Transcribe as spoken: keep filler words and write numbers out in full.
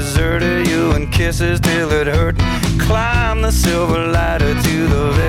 deserted you and kisses till it hurt. Climb the silver ladder to the